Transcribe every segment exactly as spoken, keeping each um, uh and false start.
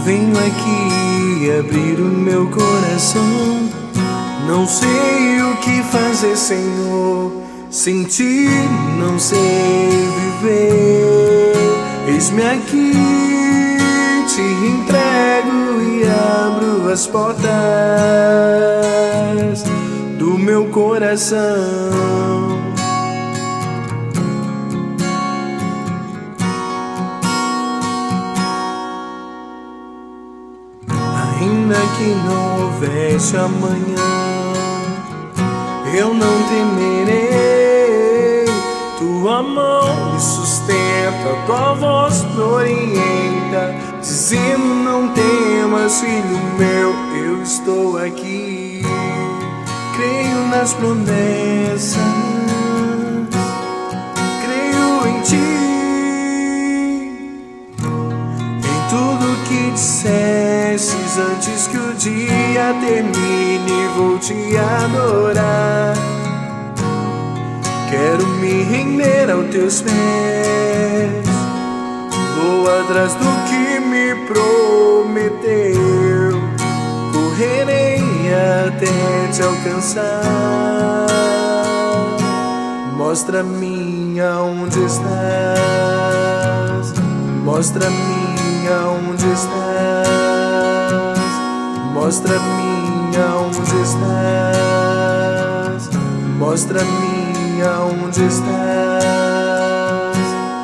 venho aqui abrir o meu coração. Não sei o que fazer, Senhor, sem ti não sei viver. Eis-me aqui, te entrego e abro as portas do meu coração. Ainda que não houvesse amanhã, eu não temerei. Tua mão me sustenta, tua voz me orienta, dizendo não temas, filho meu, eu estou aqui. Creio nas promessas, creio em ti. Em tudo que dissestes antes que o dia termine, vou te adorar. Quero me render aos teus pés, vou atrás do que me prometeu, correrei até te alcançar. Mostra-me aonde estás, mostra-me aonde estás, mostra-me aonde estás, mostra-me aonde estás.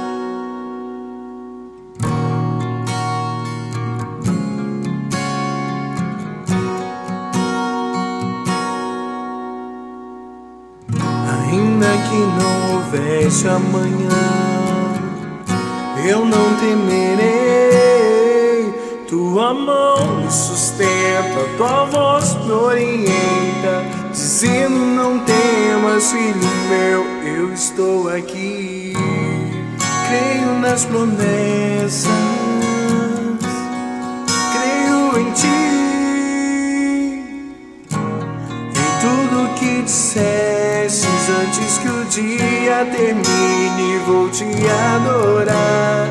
Ainda que não houvesse amanhã, eu não temerei. Tua mão me sustenta, tua voz me orienta, dizendo não temas, filho meu, eu estou aqui. Creio nas promessas, creio em ti. Em tudo que dissestes antes que o dia termine, vou te adorar.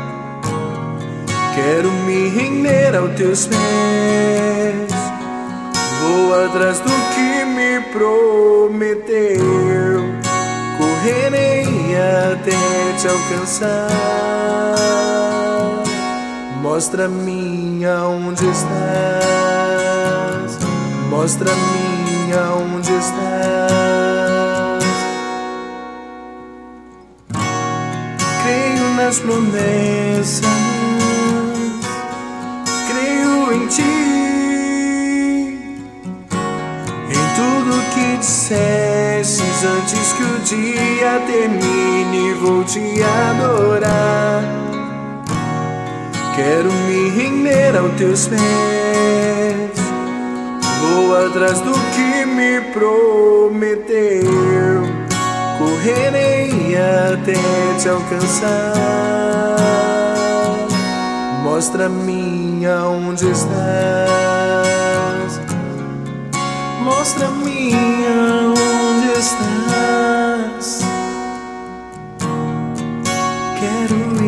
Quero me render aos teus pés, vou atrás do que me prometeu, correrei até te alcançar. Mostra-me aonde estás, mostra-me aonde estás. Creio nas promessas, creio em ti. Em tudo que dissestes antes que o dia termine, vou te adorar. Quero me render aos teus pés, vou atrás do que me prometeu, correrei até te alcançar. Mostra-me aonde estás, mostra-me aonde estás. Quero ir